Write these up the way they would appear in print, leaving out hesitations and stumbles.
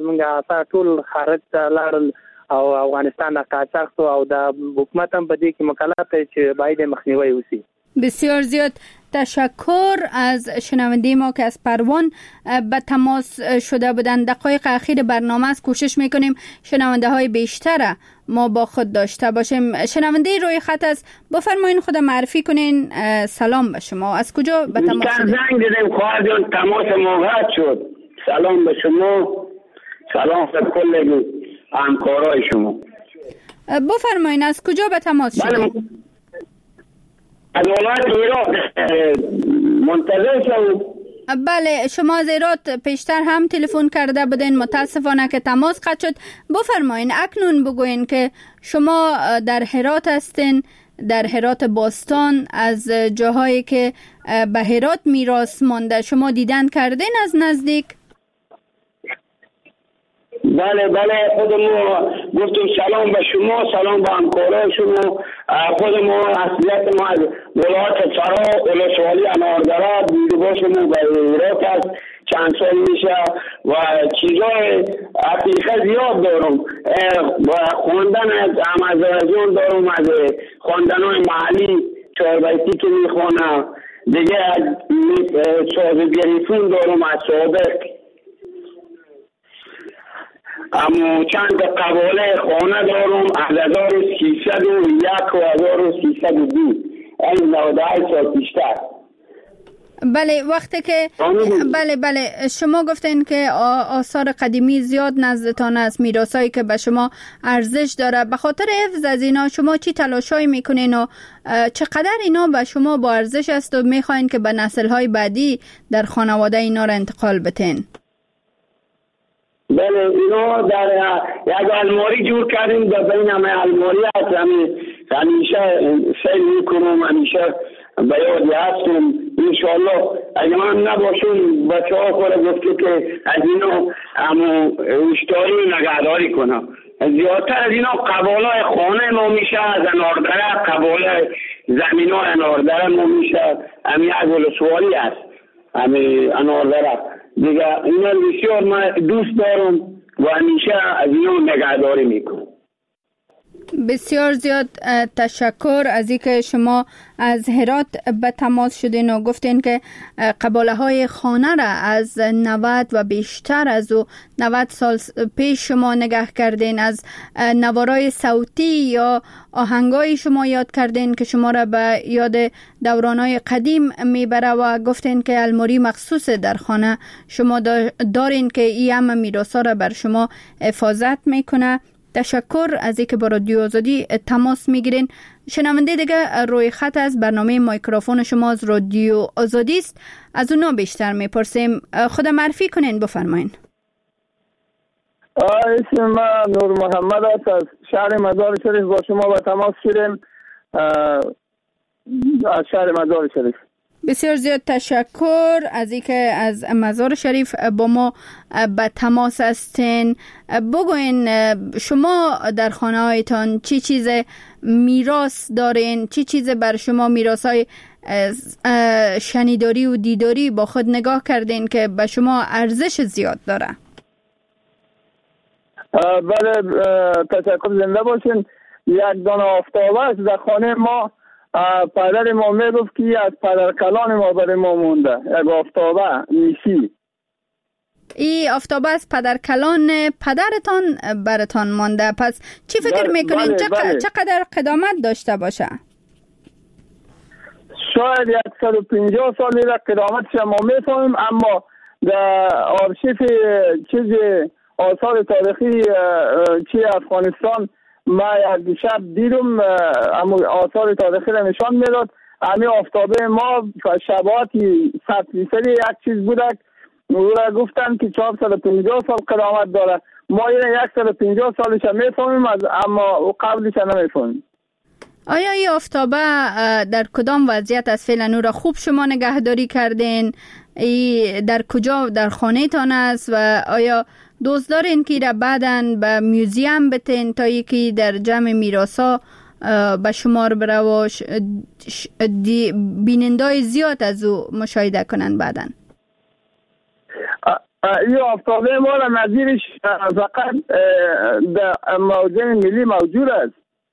موږ اثر ټول خارج ته لاړل او افغانستان د قاچاق او د حکومت هم په دې کې مکلف دی چې باید مخنیوی وشي. بسیار زیاد تشکر از شنونده ما که از پروان به تماس شده بودند. دقایق اخیر برنامه است، کوشش میکنیم شنونده های بیشتر ما با خود داشته باشیم. شنونده روی خط است، بفرمایید خود معرفی کنین. سلام به شما، از کجا به تماس شدید؟ زنگ دیدم خواهر جان، تماس ما قطع شد. سلام به شما، سلام به کل همکارای شما. بفرمایید از کجا به تماس شدید؟ از ولایت هرات منتظر شدم. بله، شما از هرات پیشتر هم تلفن کرده بودین، متاسفانه که تماس قطع شد. بفرمایین اکنون بگوین که شما در هرات هستین، در هرات باستان، از جاهایی که به هرات میراث مانده شما دیدن کردین از نزدیک؟ بله خود ما گفتم سلام به شما، سلام به همکارای شما. خود ما اصلیت ما از ولایت فرا ولسوالی اناردره دیدگاه شما به هرات است. چند سال میشه و چیزای حقیقت زیاد دارم و خواندن هم از رجل دارم، از خواندنهای محلی چهاربیتی که میخوانم دیگه، از سازگریتون دارم از سابق. اما چند قباله خانه دارم از 1301 و 1302 این 98 سال پیشتر. بله، وقتی که بله شما گفتین که آثار قدیمی زیاد نزدتان است، میراثایی که به شما ارزش داره. به خاطر حفظ از اینا شما چی تلاشایی میکنین و چقدر اینا به شما با ارزش است و میخواین که به نسل‌های بعدی در خانواده اینا را انتقال بدین؟ بله، اینا در یک الماری جور کردیم، در بین همه الماری هست. همیشه سیل میکنم، همیشه به یادی هستم. انشاءالله اگه من نباشم بچه ها خود گفته که از اینا اشتاری نگهداری کنم. زیادتر از اینا قبالای خانه ما میشه، از اناردره قبالای زمین های اناردره ما میشه. همی از ولسوالی هست همی اناردره دیگه. اینا بسیار من دوست دارم و همیشه از اینا نگهداری میکنم. بسیار زیاد تشکر از اینکه شما از هرات به تماس شدین و گفتین که قباله های خانه را از 90 و بیشتر از 90 سال پیش شما نگه کردین. از نوارای صوتی یا آهنگای شما یاد کردین که شما را به یاد دورانای قدیم میبره و گفتین که الماری مخصوص در خانه شما دارین که این همه میراثا را بر شما حفاظت میکنه. تشکر از اینکه با رادیو آزادی تماس میگیرین. شنونده دیگه روی خط از برنامه میکروفون شما از رادیو آزادی است، از اونا بیشتر میپرسیم. خود معرفی کنین، بفرمایین. اسم من نور محمد است، از شهر مزار شریف با شما با تماس شدیم، از شهر مزار شریف. بسیار زیاد تشکر از اینکه از مزار شریف با ما به تماس هستین. بگوین شما در خانه هایتان چی چیز میراث دارین؟ چی چیز بر شما میراث های شنیداری و دیداری با خود نگاه کردین که به شما ارزش زیاد داره؟ بله، تشکر، زنده باشین. یک دانه آفتابه است در خانه ما. پدر ما میگفت که از پدر کلان ما برای ما مونده، یک آفتابه میشی. این آفتابه از پدر کلان پدرتان برتان مانده. پس چی فکر میکنین؟ چقدر قدامت داشته باشه؟ شاید 150 سالی را قدامتش ما میفهمیم، اما در آرشیف چیز آثار تاریخی چی افغانستان ما یک شب دیدم، آثار تاریخی را نشان میداد. همین آفتابه ما شباهتی 100% یک چیز بودک. او را گفتن که 450 سال قدامت داره. ما این 150 سالش میفهمیم، اما قبلش نمیفهمیم. آیا این آفتابه در کدام وضعیت از فعلا او را خوب شما نگهداری کردین؟ در کجا در خانه تان است و آیا دوست دارین که را بعداً به میوزیم بتین تا یکی در جمع میراثا به شمار بره و بینندای زیاد از او مشاهده کنن بعداً؟ این آفتابه ما را نظیرش فقط در موضع ملی موجود است.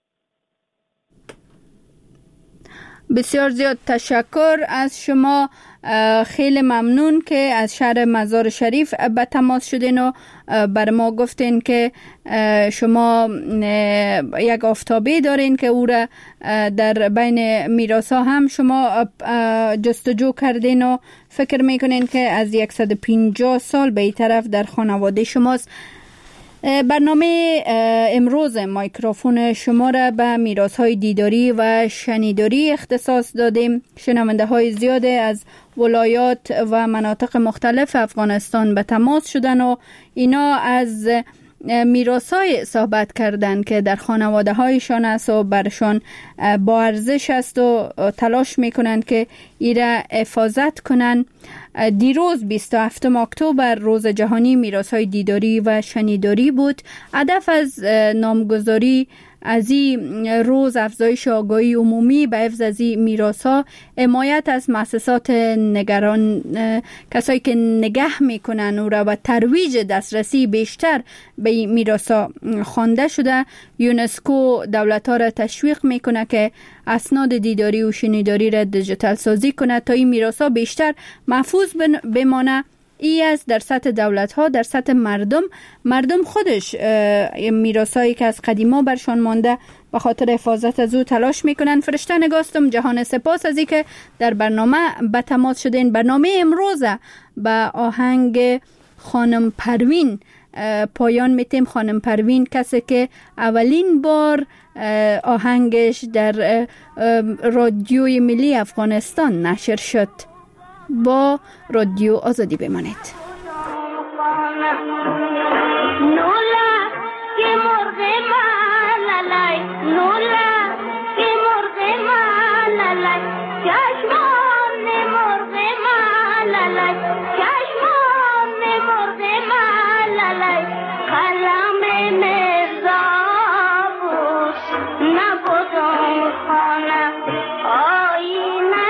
بسیار زیاد تشکر از شما. خیلی ممنون که از شهر مزار شریف به تماس شدین و بر ما گفتین که شما یک آفتابه دارین که او را در بین میراث‌ها هم شما جستجو کردین و فکر میکنین که از 150 سال به این طرف در خانواده شماست. برنامه امروز مایکروفون شما را به میراث‌های دیداری و شنیداری اختصاص دادیم. شنونده های زیاده از ولایات و مناطق مختلف افغانستان به تماس شدن و اینا از میراث‌های صحبت کردن که در خانواده هایشان است و برشان با ارزش است و تلاش میکنن که ایره حفاظت کنن. دیروز 27 اکتبر روز جهانی میراث‌های دیداری و شنیداری بود. هدف از نامگذاری از این روز افزایش آگاهی عمومی به حفظ از این میراث‌ها، حمایت از مؤسسات نگران، کسایی که نگه میکنن او را و ترویج دسترسی بیشتر به این میراث‌ها خوانده شده. یونسکو دولت‌ها را تشویق میکنه که اسناد دیداری و شنیداری را دیجیتال سازی کنه تا این میراث‌ها بیشتر محفوظ بمانه. ای از در سطح دولت ها، در سطح مردم خودش میراثایی که از قدیما برشان مانده به خاطر حفاظت از او تلاش میکنن. فرشته نگاستم جهان سپاس از اینکه در برنامه به تماس شدین. برنامه امروز به آهنگ خانم پروین پایان میتیم. خانم پروین کسی که اولین بار آهنگش در رادیوی ملی افغانستان نشر شد. با رادیو آزادی بمانید. نولا که مرغ مالالای، نولا که مرغ مالالای، چشمان مرغ مالالای، چشمان مرغ مالالای، قلم مرزا بود نبودم خانه آینه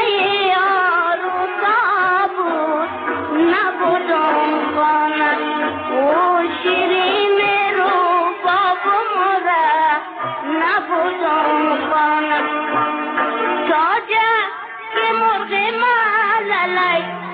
like